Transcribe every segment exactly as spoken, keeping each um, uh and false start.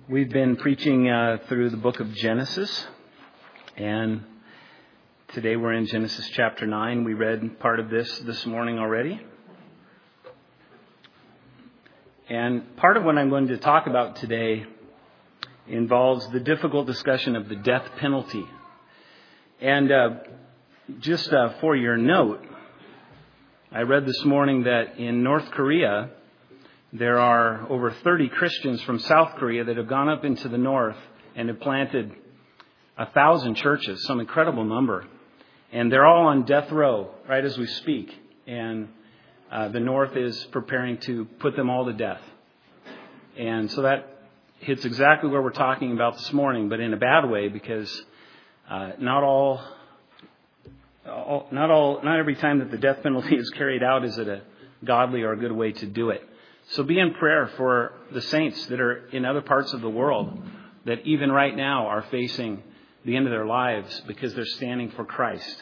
We've been preaching uh, through the book of Genesis, and today we're in Genesis chapter nine. We read part of this this morning already. And part of what I'm going to talk about today involves the difficult discussion of the death penalty. And uh, just uh, for your note, I read this morning that in North Korea, there are over thirty Christians from South Korea that have gone up into the north and have planted a thousand churches, some incredible number. And they're all on death row right as we speak. And uh, the north is preparing to put them all to death. And so that hits exactly where we're talking about this morning, but in a bad way, because uh, not all, all, not all, not every time that the death penalty is carried out is it a godly or a good way to do it. So be in prayer for the saints that are in other parts of the world that even right now are facing the end of their lives because they're standing for Christ.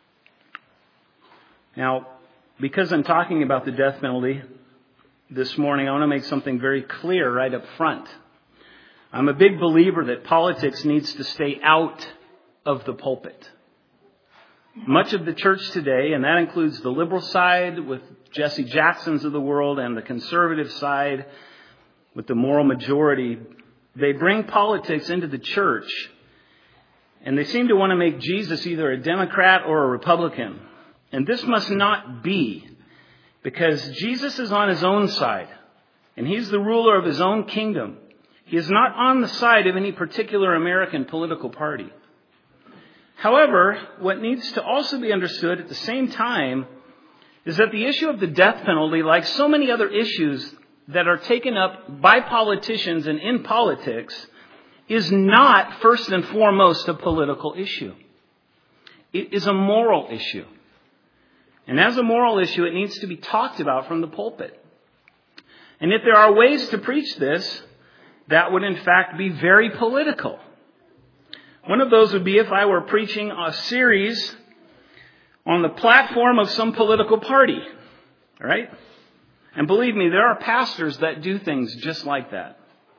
Now, because I'm talking about the death penalty this morning, I want to make something very clear right up front. I'm a big believer that politics needs to stay out of the pulpit. Much of the church today, and that includes the liberal side with Jesse Jacksons of the world and the conservative side with the moral majority, they bring politics into the church, and they seem to want to make Jesus either a Democrat or a Republican. And this must not be, because Jesus is on his own side, and he's the ruler of his own kingdom. He is not on the side of any particular American political party. However, what needs to also be understood at the same time is that the issue of the death penalty, like so many other issues that are taken up by politicians and in politics, is not first and foremost a political issue. It is a moral issue. And as a moral issue, it needs to be talked about from the pulpit. And if there are ways to preach this, that would in fact be very political. One of those would be if I were preaching a series on the platform of some political party. All right? And believe me, there are pastors that do things just like that.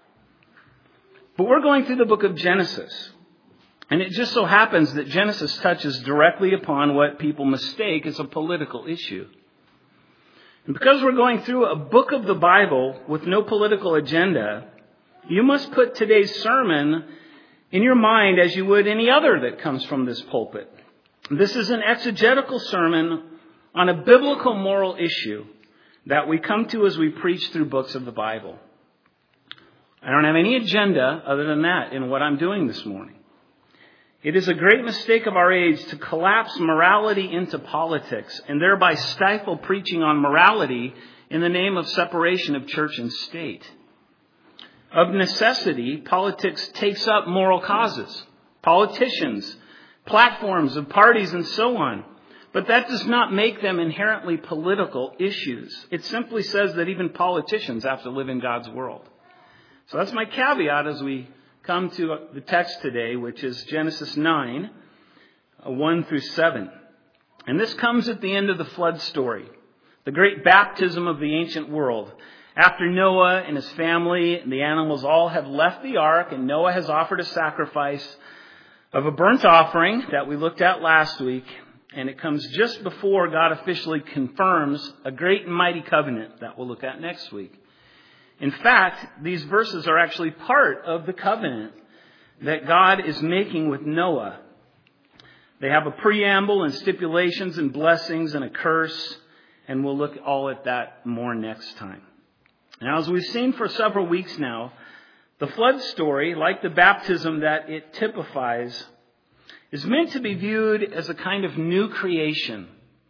But we're going through the book of Genesis. And it just so happens that Genesis touches directly upon what people mistake as a political issue. And because we're going through a book of the Bible with no political agenda, you must put today's sermon in your mind as you would any other that comes from this pulpit. This is an exegetical sermon on a biblical moral issue that we come to as we preach through books of the Bible. I don't have any agenda other than that in what I'm doing this morning. It is a great mistake of our age to collapse morality into politics and thereby stifle preaching on morality in the name of separation of church and state. Of necessity, politics takes up moral causes, politicians, platforms of parties, and so on. But that does not make them inherently political issues. It simply says that even politicians have to live in God's world. So that's my caveat as we come to the text today, which is Genesis nine, one through seven. And this comes at the end of the flood story, the great baptism of the ancient world. After Noah and his family and the animals all have left the ark, and Noah has offered a sacrifice of a burnt offering that we looked at last week, and it comes just before God officially confirms a great and mighty covenant that we'll look at next week. In fact, these verses are actually part of the covenant that God is making with Noah. They have a preamble and stipulations and blessings and a curse, and we'll look all at that more next time. Now, as we've seen for several weeks now, the flood story, like the baptism that it typifies, is meant to be viewed as a kind of new creation.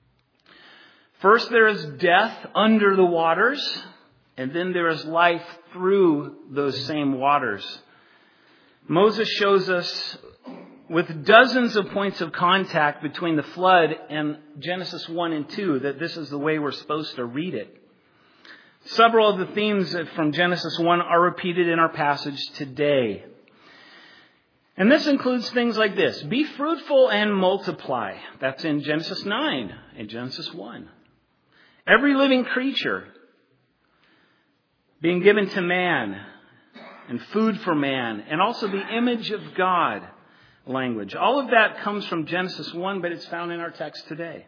First, there is death under the waters, and then there is life through those same waters. Moses shows us with dozens of points of contact between the flood and Genesis one and two that this is the way we're supposed to read it. Several of the themes from Genesis one are repeated in our passage today. And this includes things like this. Be fruitful and multiply. That's in Genesis nine and Genesis one. Every living creature being given to man and food for man, and also the image of God language. All of that comes from Genesis one, but it's found in our text today.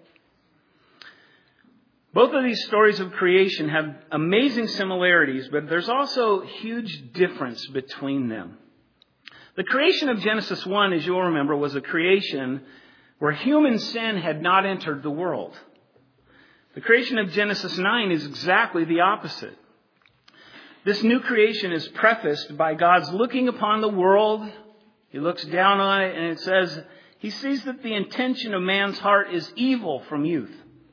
Both of these stories of creation have amazing similarities, but there's also huge difference between them. The creation of Genesis one, as you'll remember, was a creation where human sin had not entered the world. The creation of Genesis nine is exactly the opposite. This new creation is prefaced by God's looking upon the world. He looks down on it and it says, he sees that the intention of man's heart is evil from youth.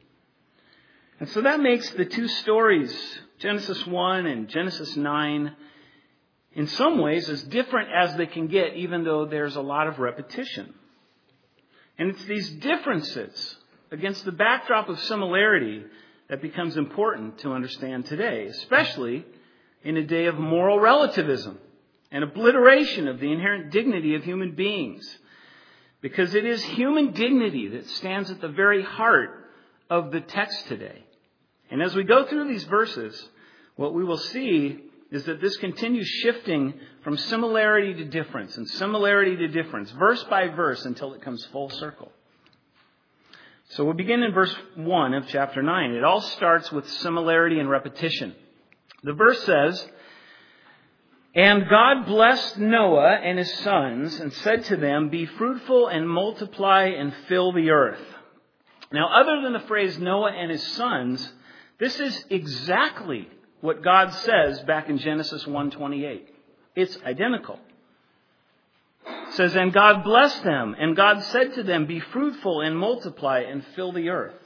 And so that makes the two stories, Genesis one and Genesis nine, in some ways as different as they can get, even though there's a lot of repetition. And it's these differences against the backdrop of similarity that becomes important to understand today, especially in a day of moral relativism and obliteration of the inherent dignity of human beings. Because it is human dignity that stands at the very heart of the text today. And as we go through these verses, what we will see is that this continues shifting from similarity to difference and similarity to difference, verse by verse, until it comes full circle. So we'll begin in verse one of chapter nine. It all starts with similarity and repetition. The verse says, "And God blessed Noah and his sons and said to them, 'Be fruitful and multiply and fill the earth.'" Now, other than the phrase Noah and his sons, this is exactly what God says back in Genesis one twenty-eight. It's identical. It says, "And God blessed them, and God said to them, 'Be fruitful and multiply and fill the earth.'"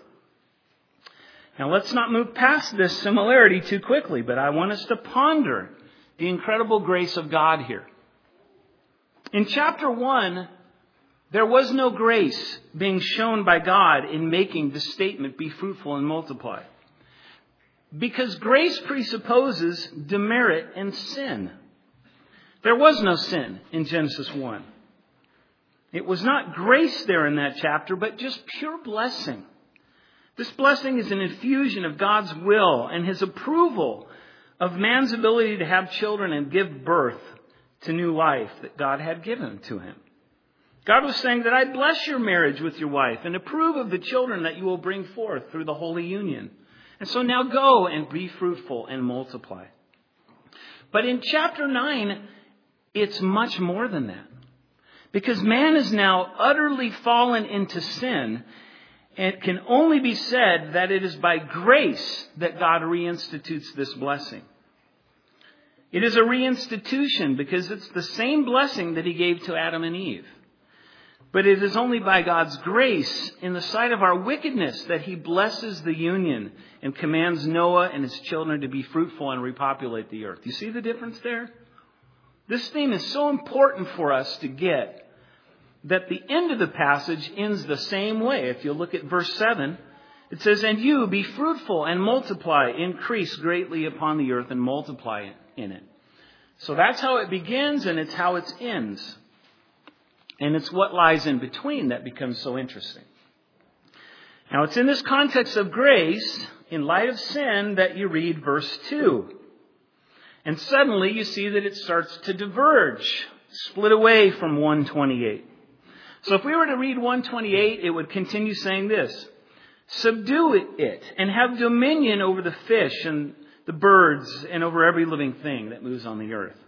Now, let's not move past this similarity too quickly, but I want us to ponder the incredible grace of God here. In chapter one, there was no grace being shown by God in making the statement, "Be fruitful and multiply." Because grace presupposes demerit and sin. There was no sin in Genesis one. It was not grace there in that chapter, but just pure blessing. This blessing is an infusion of God's will and his approval of man's ability to have children and give birth to new life that God had given to him. God was saying that I bless your marriage with your wife and approve of the children that you will bring forth through the holy union. And so now go and be fruitful and multiply. But in chapter nine, it's much more than that. Because man is now utterly fallen into sin. And it can only be said that it is by grace that God reinstitutes this blessing. It is a reinstitution because it's the same blessing that he gave to Adam and Eve. But it is only by God's grace in the sight of our wickedness that he blesses the union and commands Noah and his children to be fruitful and repopulate the earth. You see the difference there? This theme is so important for us to get that the end of the passage ends the same way. If you look at verse seven, it says, "And you be fruitful and multiply, increase greatly upon the earth and multiply in it." So that's how it begins and it's how it ends. And it's what lies in between that becomes so interesting. Now, it's in this context of grace, in light of sin, that you read verse two. And suddenly you see that it starts to diverge, split away from one twenty-eight. So if we were to read one twenty-eight, it would continue saying this: "Subdue it and have dominion over the fish and the birds and over every living thing that moves on the earth."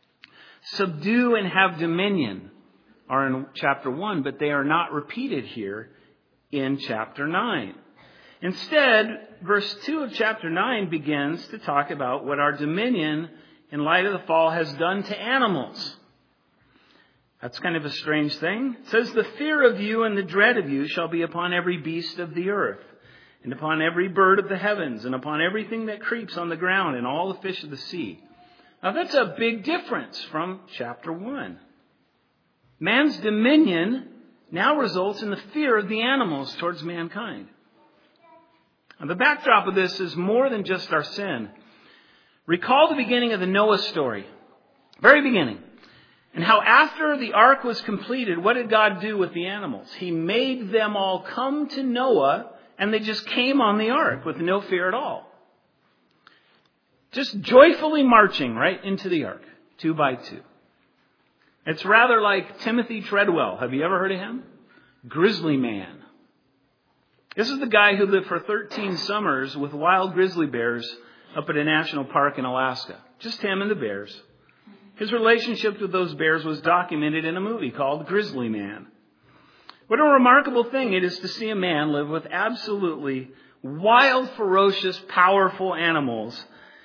Subdue and have dominion are in chapter one, but they are not repeated here in chapter nine. Instead, verse two of chapter nine begins to talk about what our dominion in light of the fall has done to animals. That's kind of a strange thing. It says, "The fear of you and the dread of you shall be upon every beast of the earth, and upon every bird of the heavens, and upon everything that creeps on the ground, and all the fish of the sea." Now that's a big difference from chapter one. Man's dominion now results in the fear of the animals towards mankind. Now, the backdrop of this is more than just our sin. Recall the beginning of the Noah story. Very beginning. And how after the ark was completed, what did God do with the animals? He made them all come to Noah, and they just came on the ark with no fear at all. Just joyfully marching right into the ark. two by two. It's rather like Timothy Treadwell. Have you ever heard of him? Grizzly man. This is the guy who lived for thirteen summers with wild grizzly bears up at a national park in Alaska. Just him and the bears. His relationship with those bears was documented in a movie called Grizzly Man. What a remarkable thing it is to see a man live with absolutely wild, ferocious, powerful animals,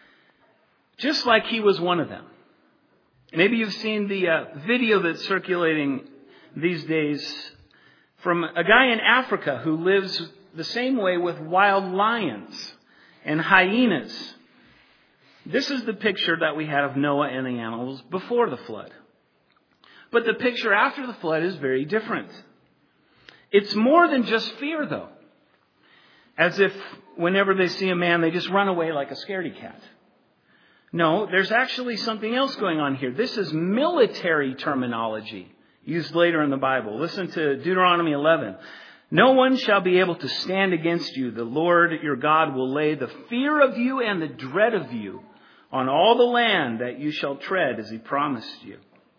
just like he was one of them. Maybe you've seen the uh, video that's circulating these days from a guy in Africa who lives the same way with wild lions and hyenas. This is the picture that we had of Noah and the animals before the flood. But the picture after the flood is very different. It's more than just fear, though. As if whenever they see a man, they just run away like a scaredy cat. No, there's actually something else going on here. This is military terminology used later in the Bible. Listen to Deuteronomy eleven. No one shall be able to stand against you. The Lord your God will lay the fear of you and the dread of you on all the land that you shall tread as he promised you.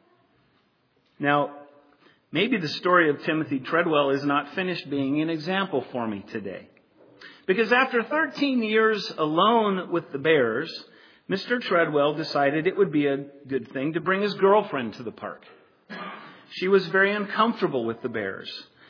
Now, maybe the story of Timothy Treadwell is not finished being an example for me today. Because after thirteen years alone with the bears, Mister Treadwell decided it would be a good thing to bring his girlfriend to the park. She was very uncomfortable with the bears.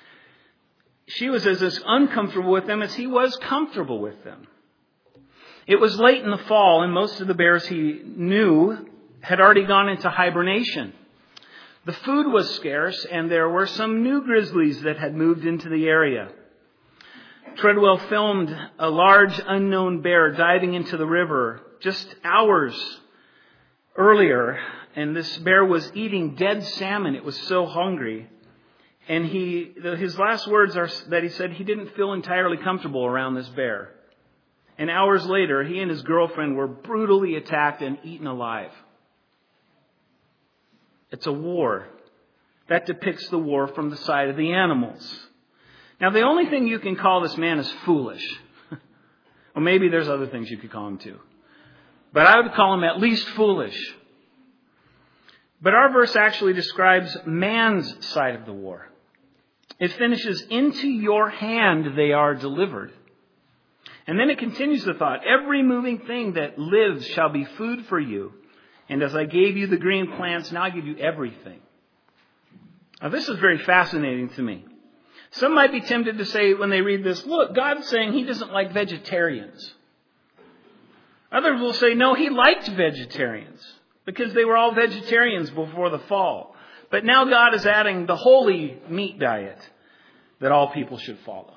She was as, as uncomfortable with them as he was comfortable with them. It was late in the fall, and most of the bears he knew had already gone into hibernation. The food was scarce, and there were some new grizzlies that had moved into the area. Treadwell filmed a large unknown bear diving into the river just hours earlier, and this bear was eating dead salmon. It was so hungry. And he, his last words are that he said he didn't feel entirely comfortable around this bear. And hours later, he and his girlfriend were brutally attacked and eaten alive. It's a war. That depicts the war from the side of the animals. Now, the only thing you can call this man is foolish. Well, maybe there's other things you could call him too. But I would call him at least foolish. But our verse actually describes man's side of the war. It finishes, into your hand they are delivered. And then it continues the thought, every moving thing that lives shall be food for you. And as I gave you the green plants, now I give you everything. Now this is very fascinating to me. Some might be tempted to say when they read this, look, God's saying he doesn't like vegetarians. Others will say, no, he liked vegetarians because they were all vegetarians before the fall. But now God is adding the holy meat diet that all people should follow.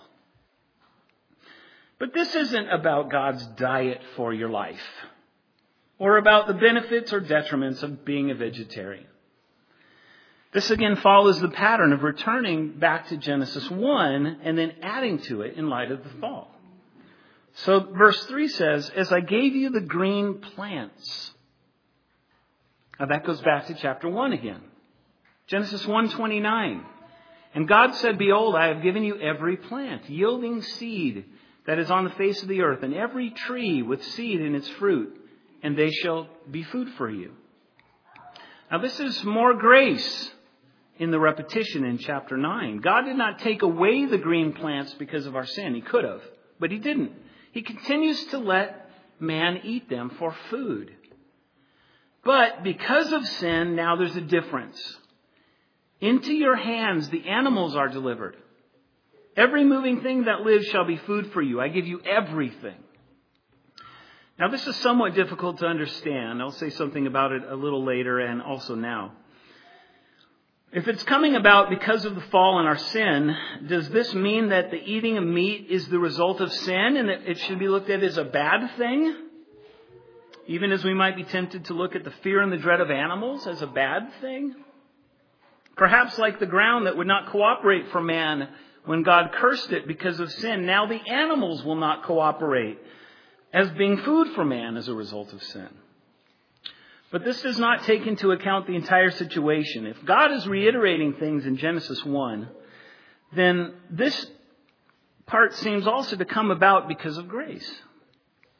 But this isn't about God's diet for your life or about the benefits or detriments of being a vegetarian. This again follows the pattern of returning back to Genesis one and then adding to it in light of the fall. So verse three says, as I gave you the green plants. Now that goes back to chapter one again. Genesis one twenty-nine. And God said, behold, I have given you every plant yielding seed that is on the face of the earth, and every tree with seed in its fruit, and they shall be food for you. Now this is more grace in the repetition in chapter nine. God did not take away the green plants because of our sin. He could have, but he didn't. He continues to let man eat them for food. But because of sin, now there's a difference. Into your hands the animals are delivered. Every moving thing that lives shall be food for you. I give you everything. Now this is somewhat difficult to understand. I'll say something about it a little later and also now. If it's coming about because of the fall and our sin, does this mean that the eating of meat is the result of sin and that it should be looked at as a bad thing? Even as we might be tempted to look at the fear and the dread of animals as a bad thing? Perhaps like the ground that would not cooperate for man when God cursed it because of sin, now the animals will not cooperate as being food for man as a result of sin. But this does not take into account the entire situation. If God is reiterating things in Genesis one, then this part seems also to come about because of grace.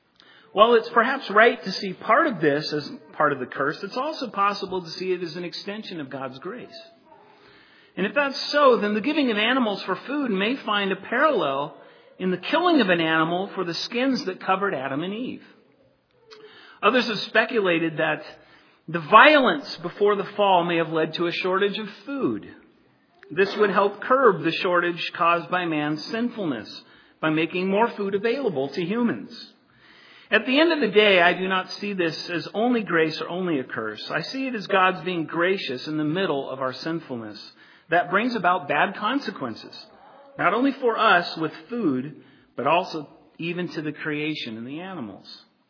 While it's perhaps right to see part of this as part of the curse, it's also possible to see it as an extension of God's grace. And if that's so, then the giving of animals for food may find a parallel in the killing of an animal for the skins that covered Adam and Eve. Others have speculated that the violence before the fall may have led to a shortage of food. This would help curb the shortage caused by man's sinfulness by making more food available to humans. At the end of the day, I do not see this as only grace or only a curse. I see it as God's being gracious in the middle of our sinfulness. That brings about bad consequences, not only for us with food, but also even to the creation and the animals.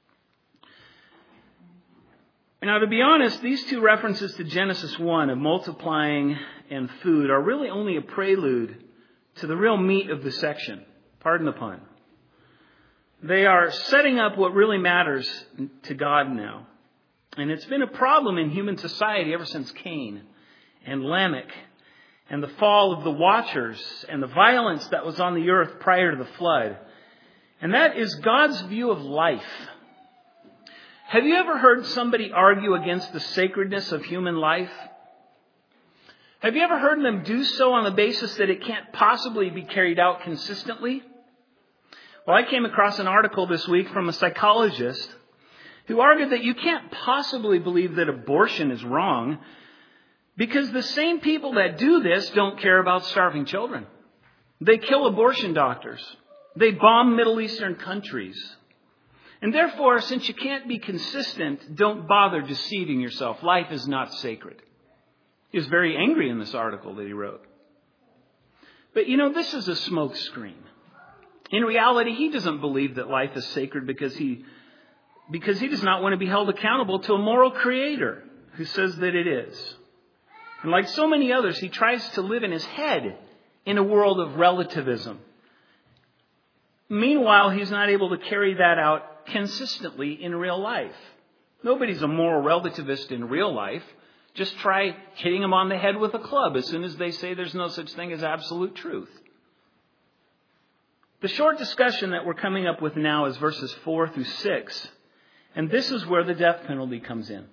Now, to be honest, these two references to Genesis one of multiplying and food are really only a prelude to the real meat of the section. Pardon the pun. They are setting up what really matters to God now. And it's been a problem in human society ever since Cain and Lamech and the fall of the Watchers and the violence that was on the earth prior to the flood. And that is God's view of life. Have you ever heard somebody argue against the sacredness of human life? Have you ever heard them do so on the basis that it can't possibly be carried out consistently? Well, I came across an article this week from a psychologist who argued that you can't possibly believe that abortion is wrong because the same people that do this don't care about starving children. They kill abortion doctors. They bomb Middle Eastern countries. And therefore, since you can't be consistent, don't bother deceiving yourself. Life is not sacred. He was very angry in this article that he wrote. But you know, this is a smokescreen. In reality, he doesn't believe that life is sacred because he, because he does not want to be held accountable to a moral creator who says that it is. And like so many others, he tries to live in his head in a world of relativism. Meanwhile, he's not able to carry that out consistently in real life. Nobody's a moral relativist in real life. Just try hitting them on the head with a club as soon as they say there's no such thing as absolute truth. The short discussion that we're coming up with now is verses four through six. And this is where the death penalty comes in.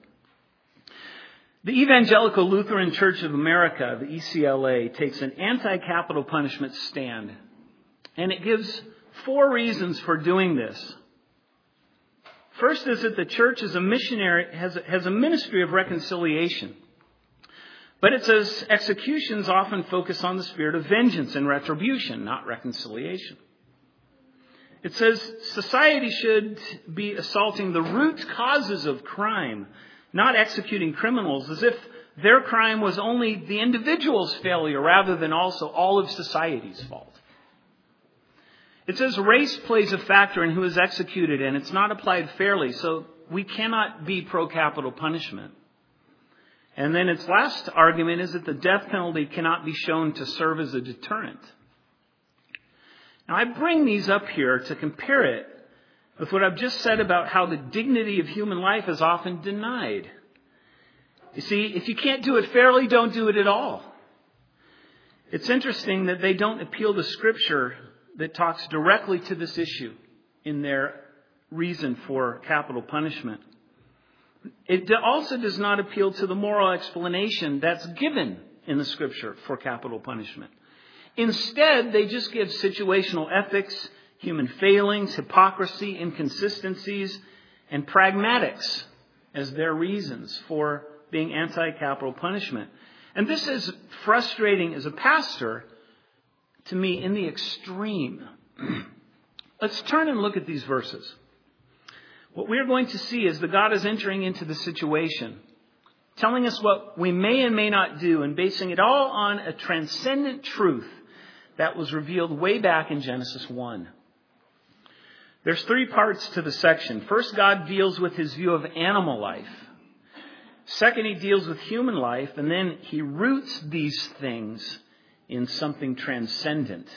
The Evangelical Lutheran Church of America, the E C L A, takes an anti-capital punishment stand. And it gives four reasons for doing this. First is that the church is a missionary, has a, has a ministry of reconciliation. But it says executions often focus on the spirit of vengeance and retribution, not reconciliation. It says society should be assaulting the root causes of crime, not executing criminals as if their crime was only the individual's failure rather than also all of society's fault. It says race plays a factor in who is executed, and it's not applied fairly, so we cannot be pro-capital punishment. And then its last argument is that the death penalty cannot be shown to serve as a deterrent. Now, I bring these up here to compare it with what I've just said about how the dignity of human life is often denied. You see, if you can't do it fairly, don't do it at all. It's interesting that they don't appeal to Scripture that talks directly to this issue in their reason for capital punishment. It also does not appeal to the moral explanation that's given in the Scripture for capital punishment. Instead, they just give situational ethics, human failings, hypocrisy, inconsistencies, and pragmatics as their reasons for being anti-capital punishment. And this is frustrating as a pastor to me in the extreme. Let's turn and look at these verses. What we're going to see is that God is entering into the situation, telling us what we may and may not do, and basing it all on a transcendent truth that was revealed way back in Genesis one. There's three parts to the section. First, God deals with his view of animal life. Second, he deals with human life, and then he roots these things in something transcendent.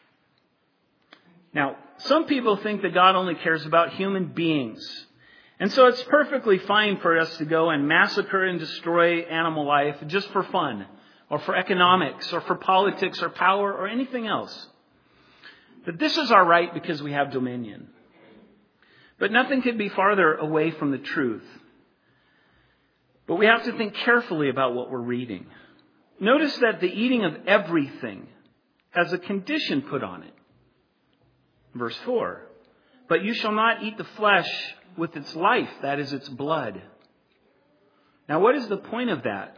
Now, some people think that God only cares about human beings. And so it's perfectly fine for us to go and massacre and destroy animal life just for fun, or for economics, or for politics, or power, or anything else. But this is our right because we have dominion. But nothing could be farther away from the truth. But we have to think carefully about what we're reading. Notice that the eating of everything has a condition put on it. Verse four. But you shall not eat the flesh with its life, that is its blood. Now, what is the point of that?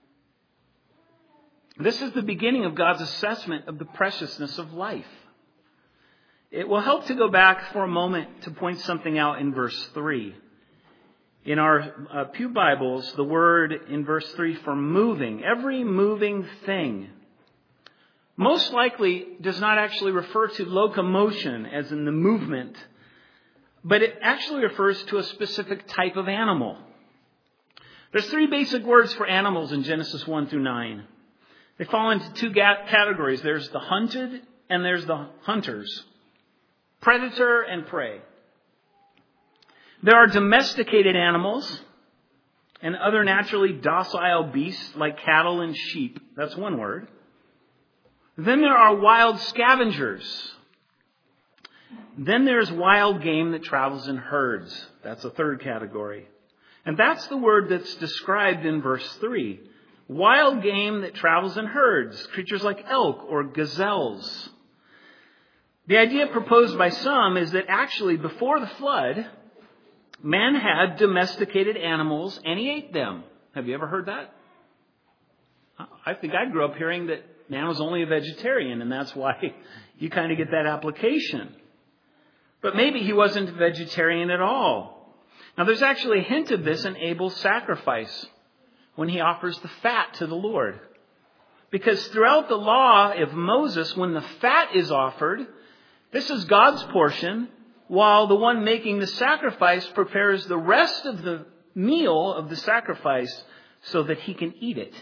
This is the beginning of God's assessment of the preciousness of life. It will help to go back for a moment to point something out in verse three. In our uh, Pew Bibles, the word in verse three for moving, every moving thing, most likely does not actually refer to locomotion as in the movement, but it actually refers to a specific type of animal. There's three basic words for animals in Genesis one through nine. They fall into two categories. There's the hunted and there's the hunters. Predator and prey. There are domesticated animals and other naturally docile beasts like cattle and sheep. That's one word. Then there are wild scavengers. Then there's wild game that travels in herds. That's a third category. And that's the word that's described in verse three. Wild game that travels in herds, creatures like elk or gazelles. The idea proposed by some is that actually before the flood, man had domesticated animals and he ate them. Have you ever heard that? I think I grew up hearing that man was only a vegetarian, and that's why you kind of get that application. But maybe he wasn't a vegetarian at all. Now, there's actually a hint of this in Abel's sacrifice when he offers the fat to the Lord. Because throughout the law of Moses, when the fat is offered, this is God's portion, while the one making the sacrifice prepares the rest of the meal of the sacrifice so that he can eat it.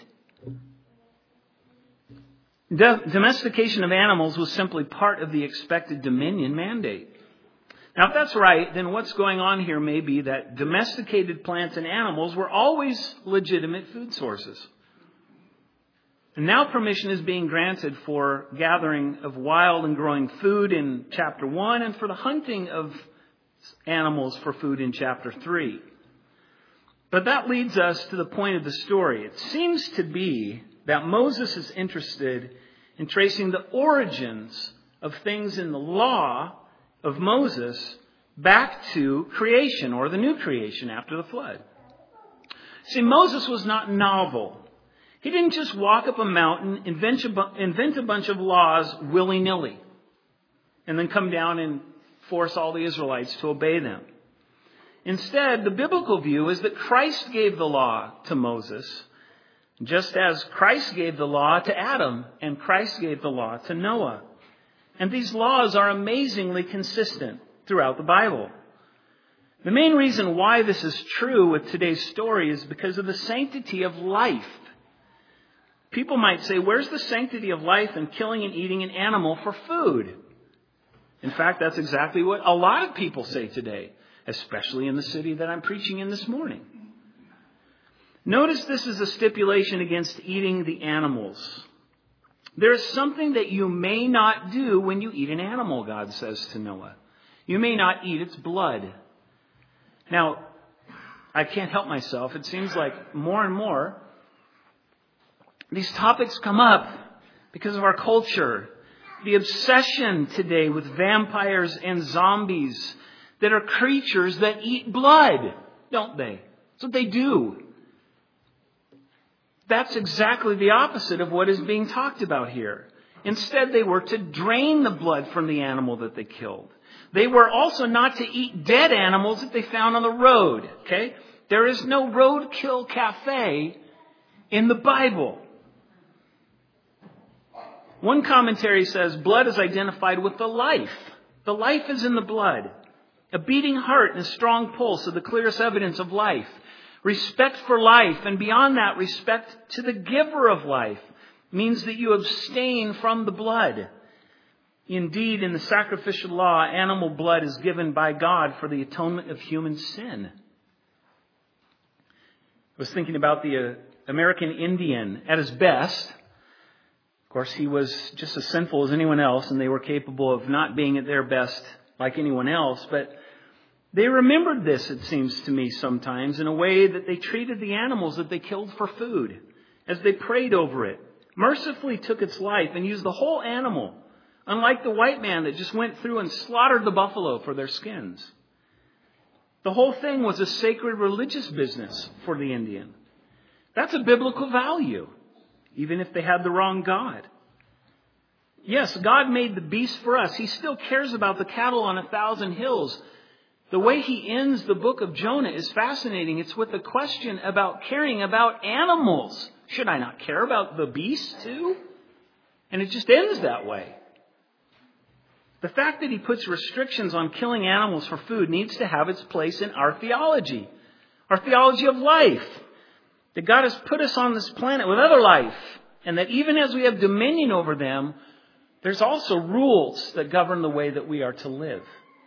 Domestication of animals was simply part of the expected dominion mandate. Now, if that's right, then what's going on here may be that domesticated plants and animals were always legitimate food sources. And now permission is being granted for gathering of wild and growing food in chapter one and for the hunting of animals for food in chapter three. But that leads us to the point of the story. It seems to be that Moses is interested in tracing the origins of things in the law of Moses back to creation or the new creation after the flood. See, Moses was not novel. He didn't just walk up a mountain, invent a, bu- invent a bunch of laws willy-nilly, and then come down and force all the Israelites to obey them. Instead, the biblical view is that Christ gave the law to Moses, just as Christ gave the law to Adam and Christ gave the law to Noah. And these laws are amazingly consistent throughout the Bible. The main reason why this is true with today's story is because of the sanctity of life. People might say, where's the sanctity of life in killing and eating an animal for food? In fact, that's exactly what a lot of people say today, especially in the city that I'm preaching in this morning. Notice this is a stipulation against eating the animals. There is something that you may not do when you eat an animal, God says to Noah. You may not eat its blood. Now, I can't help myself. It seems like more and more these topics come up because of our culture. The obsession today with vampires and zombies that are creatures that eat blood, don't they? That's what they do. That's exactly the opposite of what is being talked about here. Instead, they were to drain the blood from the animal that they killed. They were also not to eat dead animals that they found on the road. Okay? There is no roadkill cafe in the Bible. One commentary says blood is identified with the life. The life is in the blood. A beating heart and a strong pulse are the clearest evidence of life. Respect for life, and beyond that, respect to the giver of life, means that you abstain from the blood. Indeed, in the sacrificial law, animal blood is given by God for the atonement of human sin. I was thinking about the uh, American Indian at his best. Of course, he was just as sinful as anyone else, and they were capable of not being at their best like anyone else. But They remembered this, it seems to me sometimes, in a way that they treated the animals that they killed for food as they prayed over it, mercifully took its life and used the whole animal, unlike the white man that just went through and slaughtered the buffalo for their skins. The whole thing was a sacred religious business for the Indian. That's a biblical value, even if they had the wrong God. Yes, God made the beast for us. He still cares about the cattle on a thousand hills. The way he ends the book of Jonah is fascinating. It's with a question about caring about animals. Should I not care about the beast too? And it just ends that way. The fact that he puts restrictions on killing animals for food needs to have its place in our theology. Our theology of life. That God has put us on this planet with other life. And that even as we have dominion over them, there's also rules that govern the way that we are to live.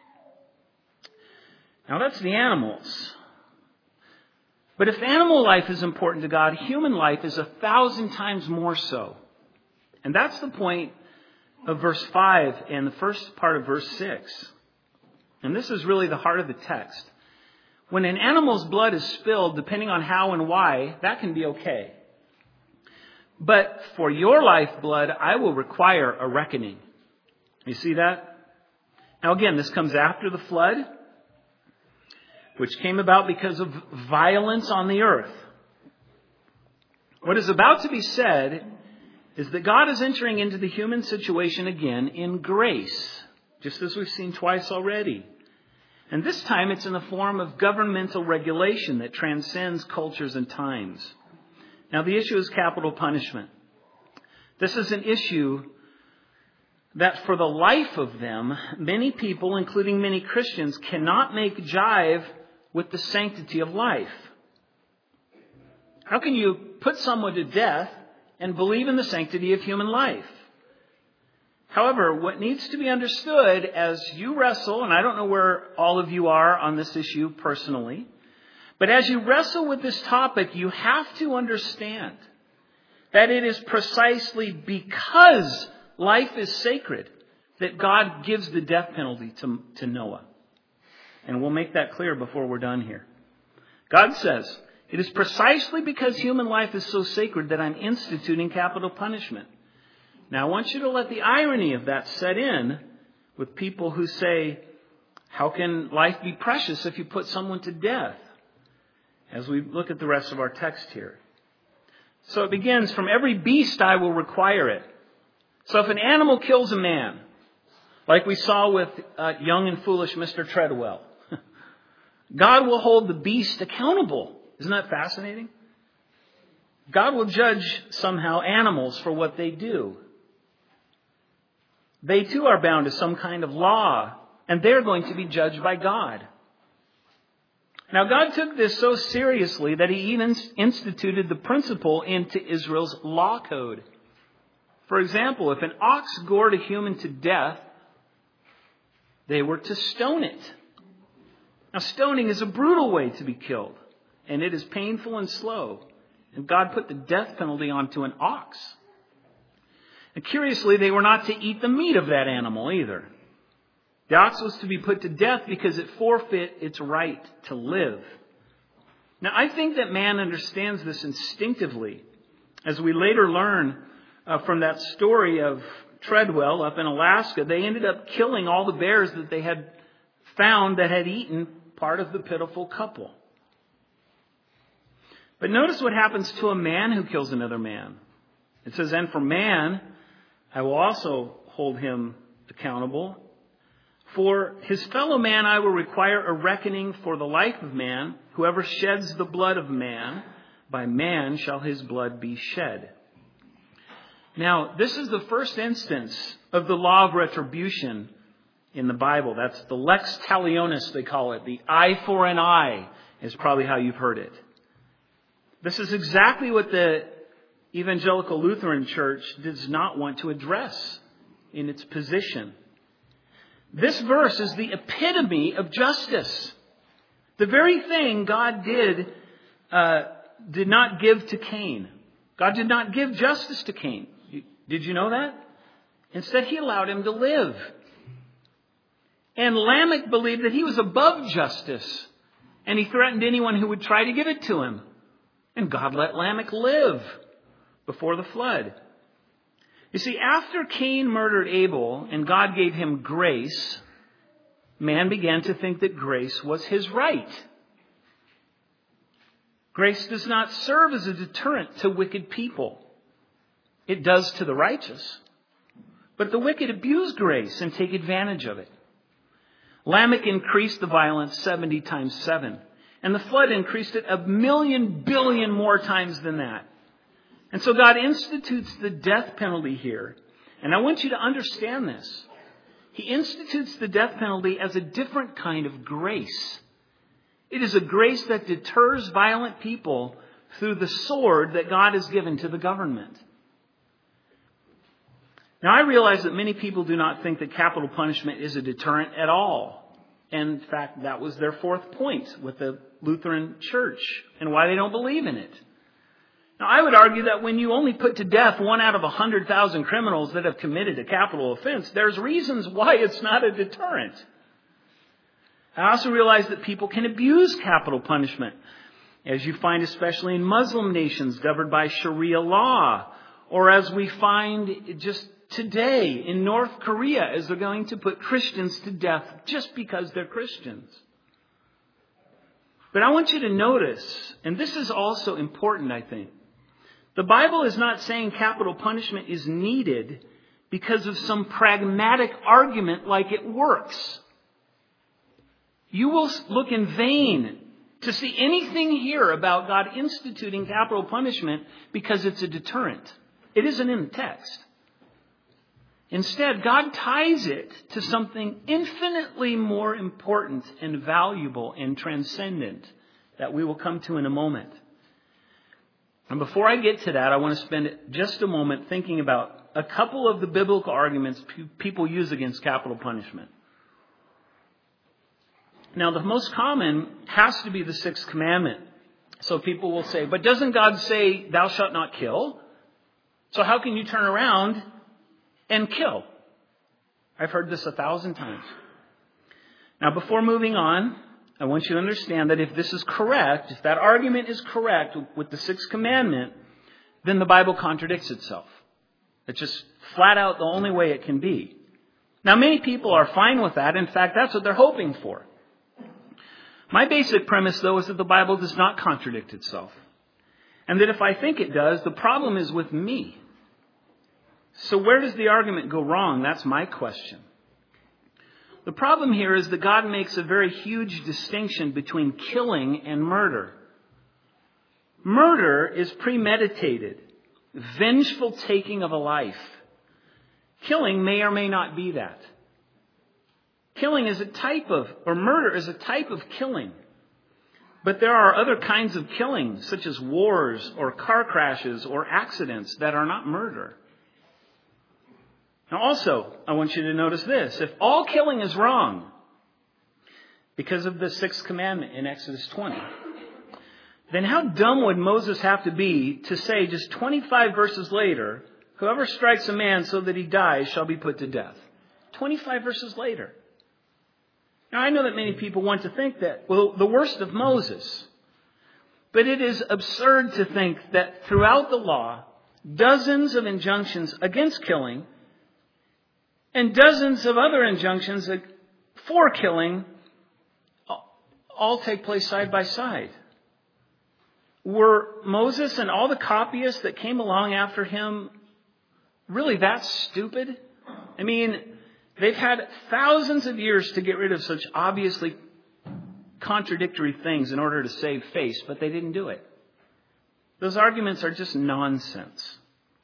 Now that's the animals. But if animal life is important to God, human life is a thousand times more so. And that's the point of verse five and the first part of verse six. And this is really the heart of the text. When an animal's blood is spilled, depending on how and why, that can be okay. But for your lifeblood, I will require a reckoning. You see that? Now again, this comes after the flood, which came about because of violence on the earth. What is about to be said is that God is entering into the human situation again in grace, just as we've seen twice already. And this time it's in the form of governmental regulation that transcends cultures and times. Now the issue is capital punishment. This is an issue that for the life of them, many people, including many Christians, cannot make jive with the sanctity of life. How can you put someone to death and believe in the sanctity of human life? However, what needs to be understood as you wrestle, and I don't know where all of you are on this issue personally, but as you wrestle with this topic, you have to understand that it is precisely because life is sacred that God gives the death penalty to, to Noah. And we'll make that clear before we're done here. God says, it is precisely because human life is so sacred that I'm instituting capital punishment. Now, I want you to let the irony of that set in with people who say, how can life be precious if you put someone to death? As we look at the rest of our text here. So it begins, from every beast I will require it. So if an animal kills a man, like we saw with uh, young and foolish Mister Treadwell, God will hold the beast accountable. Isn't that fascinating? God will judge somehow animals for what they do. They too are bound to some kind of law, and they're going to be judged by God. Now, God took this so seriously that he even instituted the principle into Israel's law code. For example, if an ox gored a human to death, they were to stone it. Now, stoning is a brutal way to be killed, and it is painful and slow. And God put the death penalty onto an ox. And curiously, they were not to eat the meat of that animal either. The ox was to be put to death because it forfeit its right to live. Now, I think that man understands this instinctively, as we later learn uh, from that story of Treadwell up in Alaska. They ended up killing all the bears that they had found that had eaten part of the pitiful couple. But notice what happens to a man who kills another man. It says, and for man, I will also hold him accountable. For his fellow man, I will require a reckoning for the life of man. Whoever sheds the blood of man, by man shall his blood be shed. Now, this is the first instance of the law of retribution in the Bible. That's the lex talionis, they call it. The eye for an eye is probably how you've heard it. This is exactly what the Evangelical Lutheran Church does not want to address in its position. This verse is the epitome of justice. The very thing God did, uh, did not give to Cain. God did not give justice to Cain. Did you know that? Instead, he allowed him to live. And Lamech believed that he was above justice. And he threatened anyone who would try to give it to him. And God let Lamech live before the flood. You see, after Cain murdered Abel and God gave him grace, man began to think that grace was his right. Grace does not serve as a deterrent to wicked people. It does to the righteous. But the wicked abuse grace and take advantage of it. Lamech increased the violence seventy times seven. And the flood increased it a million billion more times than that. And so God institutes the death penalty here. And I want you to understand this. He institutes the death penalty as a different kind of grace. It is a grace that deters violent people through the sword that God has given to the government. Now, I realize that many people do not think that capital punishment is a deterrent at all. And in fact, that was their fourth point with the Lutheran Church and why they don't believe in it. Now, I would argue that when you only put to death one out of one hundred thousand criminals that have committed a capital offense, there's reasons why it's not a deterrent. I also realize that people can abuse capital punishment, as you find especially in Muslim nations governed by Sharia law, or as we find just today in North Korea as they're going to put Christians to death just because they're Christians. But I want you to notice, and this is also important, I think, the Bible is not saying capital punishment is needed because of some pragmatic argument like it works. You will look in vain to see anything here about God instituting capital punishment because it's a deterrent. It isn't in the text. Instead, God ties it to something infinitely more important and valuable and transcendent that we will come to in a moment. And before I get to that, I want to spend just a moment thinking about a couple of the biblical arguments people use against capital punishment. Now, the most common has to be the sixth commandment. So people will say, but doesn't God say, thou shalt not kill? So how can you turn around and kill? I've heard this a thousand times. Now, before moving on, I want you to understand that if this is correct, if that argument is correct with the sixth commandment, then the Bible contradicts itself. It's just flat out the only way it can be. Now, many people are fine with that. In fact, that's what they're hoping for. My basic premise, though, is that the Bible does not contradict itself. And that if I think it does, the problem is with me. So where does the argument go wrong? That's my question. The problem here is that God makes a very huge distinction between killing and murder. Murder is premeditated, vengeful taking of a life. Killing may or may not be that. Killing is a type of, or murder is a type of killing. But there are other kinds of killing, such as wars or car crashes or accidents that are not murder. Now also, I want you to notice this. If all killing is wrong, because of the sixth commandment in Exodus twenty, then how dumb would Moses have to be to say just twenty-five verses later, whoever strikes a man so that he dies shall be put to death? twenty-five verses later. Now, I know that many people want to think that, well, the worst of Moses. But it is absurd to think that throughout the law, dozens of injunctions against killing and dozens of other injunctions for killing all take place side by side. Were Moses and all the copyists that came along after him really that stupid? I mean, they've had thousands of years to get rid of such obviously contradictory things in order to save face, but they didn't do it. Those arguments are just nonsense.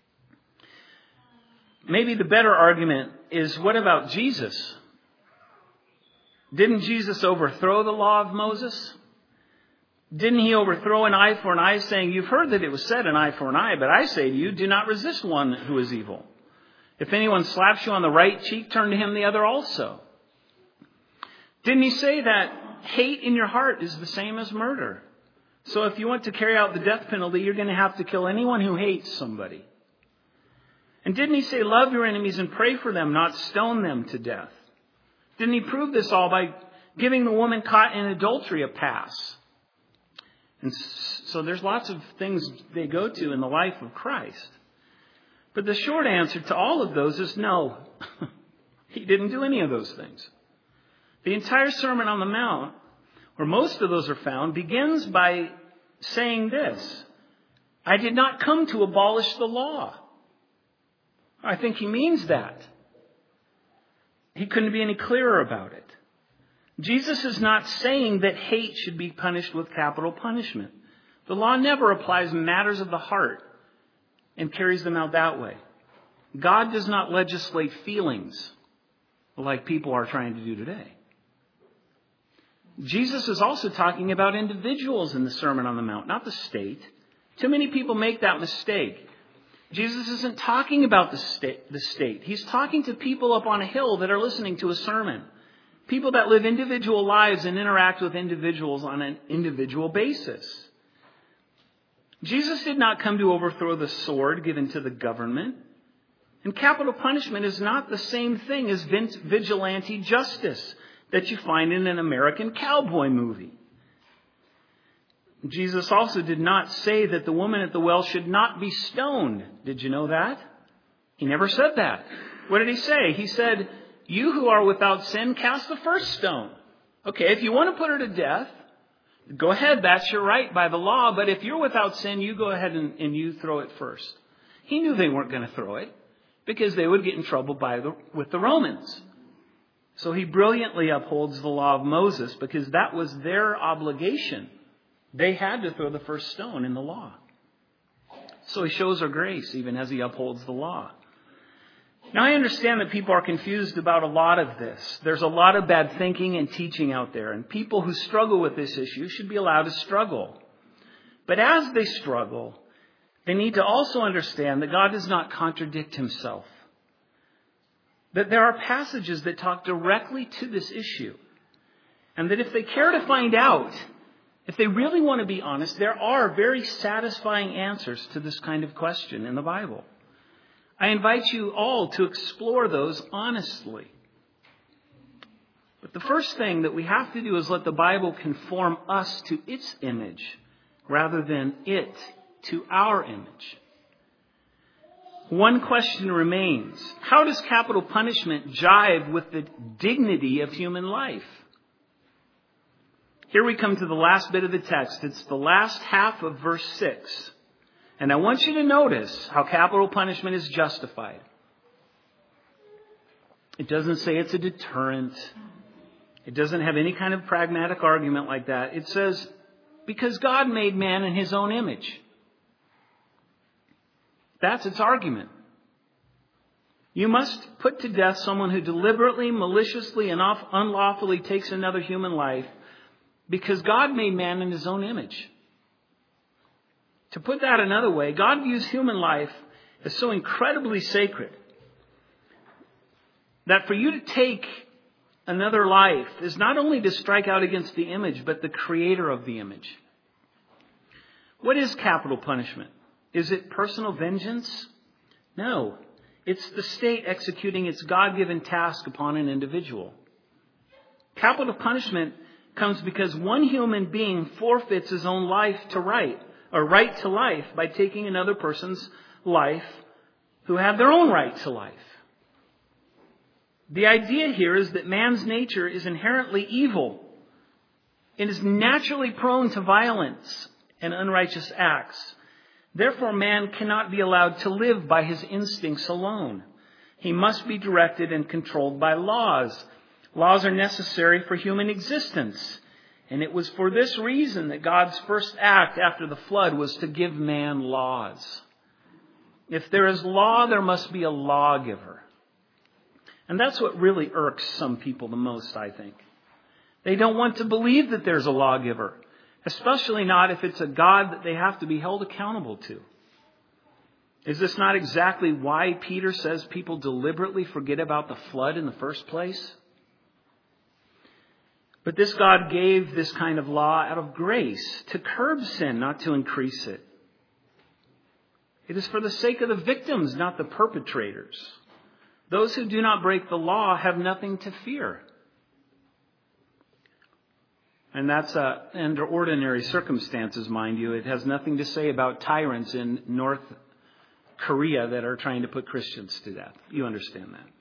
Maybe the better argument is, what about Jesus? Didn't Jesus overthrow the law of Moses? Didn't he overthrow an eye for an eye, saying, you've heard that it was said an eye for an eye, but I say to you, do not resist one who is evil. If anyone slaps you on the right cheek, turn to him the other also. Didn't he say that hate in your heart is the same as murder? So if you want to carry out the death penalty, you're going to have to kill anyone who hates somebody. And didn't he say, love your enemies and pray for them, not stone them to death? Didn't he prove this all by giving the woman caught in adultery a pass? And so there's lots of things they go to in the life of Christ. But the short answer to all of those is no. He didn't do any of those things. The entire Sermon on the Mount, where most of those are found, begins by saying this: I did not come to abolish the law. I think he means that. He couldn't be any clearer about it. Jesus is not saying that hate should be punished with capital punishment. The law never applies matters of the heart and carries them out that way. God does not legislate feelings like people are trying to do today. Jesus is also talking about individuals in the Sermon on the Mount, not the state. Too many people make that mistake. Jesus isn't talking about the state, the state. He's talking to people up on a hill that are listening to a sermon. People that live individual lives and interact with individuals on an individual basis. Jesus did not come to overthrow the sword given to the government. And capital punishment is not the same thing as vigilante justice that you find in an American cowboy movie. Jesus also did not say that the woman at the well should not be stoned. Did you know that? He never said that. What did he say? He said, you who are without sin, cast the first stone. Okay, if you want to put her to death, go ahead. That's your right by the law. But if you're without sin, you go ahead and, and you throw it first. He knew they weren't going to throw it because they would get in trouble by the, with the Romans. So he brilliantly upholds the law of Moses because that was their obligation. They had to throw the first stone in the law. So he shows her grace even as he upholds the law. Now I understand that people are confused about a lot of this. There's a lot of bad thinking and teaching out there. And people who struggle with this issue should be allowed to struggle. But as they struggle, they need to also understand that God does not contradict himself. That there are passages that talk directly to this issue. And that if they care to find out, if they really want to be honest, there are very satisfying answers to this kind of question in the Bible. I invite you all to explore those honestly. But the first thing that we have to do is let the Bible conform us to its image rather than it to our image. One question remains. How does capital punishment jive with the dignity of human life? Here we come to the last bit of the text. It's the last half of verse six. And I want you to notice how capital punishment is justified. It doesn't say it's a deterrent. It doesn't have any kind of pragmatic argument like that. It says, because God made man in his own image. That's its argument. You must put to death someone who deliberately, maliciously, and unlawfully takes another human life because God made man in his own image. To put that another way, God views human life as so incredibly sacred that for you to take another life is not only to strike out against the image, but the creator of the image. What is capital punishment? Is it personal vengeance? No. It's the state executing its God-given task upon an individual. Capital punishment comes because one human being forfeits his own life to right, or right to life, by taking another person's life who had their own right to life. The idea here is that man's nature is inherently evil and is naturally prone to violence and unrighteous acts. Therefore, man cannot be allowed to live by his instincts alone. He must be directed and controlled by laws. Laws are necessary for human existence. And it was for this reason that God's first act after the flood was to give man laws. If there is law, there must be a lawgiver. And that's what really irks some people the most, I think. They don't want to believe that there's a lawgiver, especially not if it's a God that they have to be held accountable to. Is this not exactly why Peter says people deliberately forget about the flood in the first place? But this God gave this kind of law out of grace to curb sin, not to increase it. It is for the sake of the victims, not the perpetrators. Those who do not break the law have nothing to fear. And that's uh, under ordinary circumstances, mind you. It has nothing to say about tyrants in North Korea that are trying to put Christians to death. You understand that.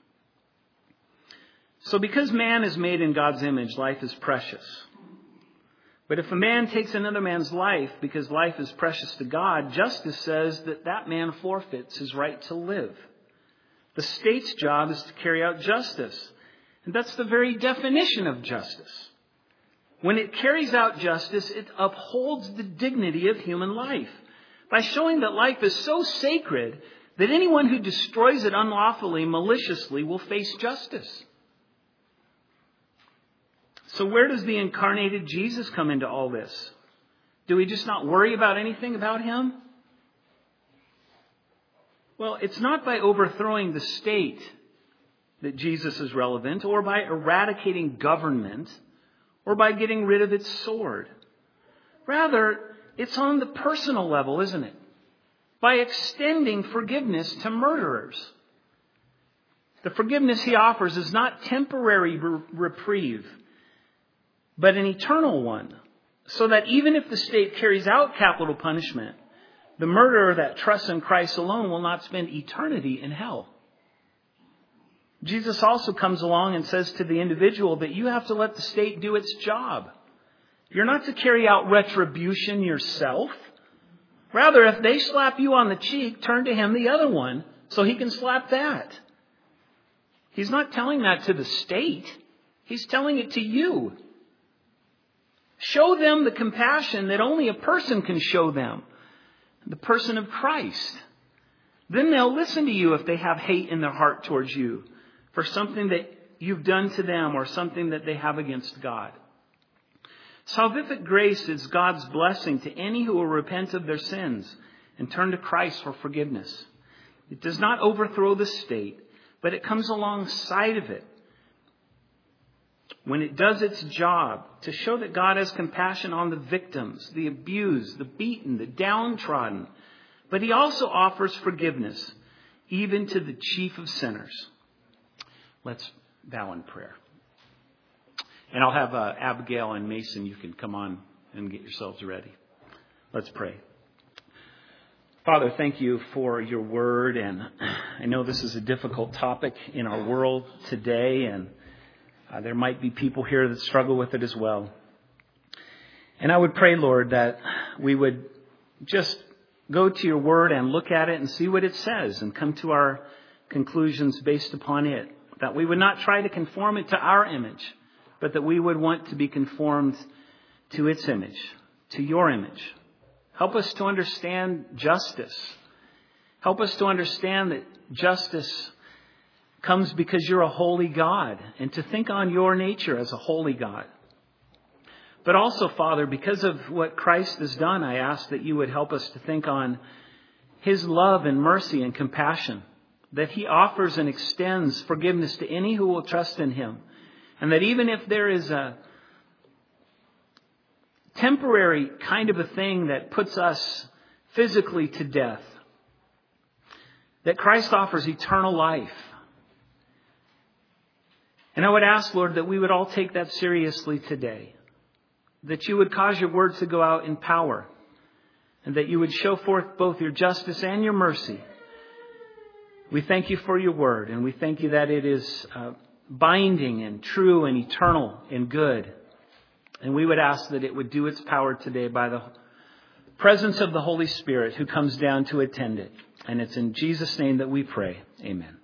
So because man is made in God's image, life is precious. But if a man takes another man's life because life is precious to God, justice says that that man forfeits his right to live. The state's job is to carry out justice. And that's the very definition of justice. When it carries out justice, it upholds the dignity of human life by showing that life is so sacred that anyone who destroys it unlawfully, maliciously, will face justice. So where does the incarnated Jesus come into all this? Do we just not worry about anything about him? Well, it's not by overthrowing the state that Jesus is relevant, or by eradicating government, or by getting rid of its sword. Rather, it's on the personal level, isn't it? By extending forgiveness to murderers. The forgiveness he offers is not temporary re- reprieve, but an eternal one. So that even if the state carries out capital punishment, the murderer that trusts in Christ alone will not spend eternity in hell. Jesus also comes along and says to the individual that you have to let the state do its job. You're not to carry out retribution yourself. Rather, if they slap you on the cheek, turn to him the other one so he can slap that. He's not telling that to the state. He's telling it to you. Show them the compassion that only a person can show them. The person of Christ. Then they'll listen to you if they have hate in their heart towards you for something that you've done to them or something that they have against God. Salvific grace is God's blessing to any who will repent of their sins and turn to Christ for forgiveness. It does not overthrow the state, but it comes alongside of it when it does its job to show that God has compassion on the victims, the abused, the beaten, the downtrodden. But he also offers forgiveness, even to the chief of sinners. Let's bow in prayer. And I'll have uh, Abigail and Mason, you can come on and get yourselves ready. Let's pray. Father, thank you for your word. And I know this is a difficult topic in our world today, and Uh, there might be people here that struggle with it as well. And I would pray, Lord, that we would just go to your word and look at it and see what it says and come to our conclusions based upon it. That we would not try to conform it to our image, but that we would want to be conformed to its image, to your image. Help us to understand justice. Help us to understand that justice comes because you're a holy God, and to think on your nature as a holy God. But also, Father, because of what Christ has done, I ask that you would help us to think on his love and mercy and compassion, that he offers and extends forgiveness to any who will trust in him. And that even if there is a temporary kind of a thing that puts us physically to death, that Christ offers eternal life. And I would ask, Lord, that we would all take that seriously today. That you would cause your words to go out in power. And that you would show forth both your justice and your mercy. We thank you for your word. And we thank you that it is uh, binding and true and eternal and good. And we would ask that it would do its power today by the presence of the Holy Spirit who comes down to attend it. And it's in Jesus' name that we pray. Amen.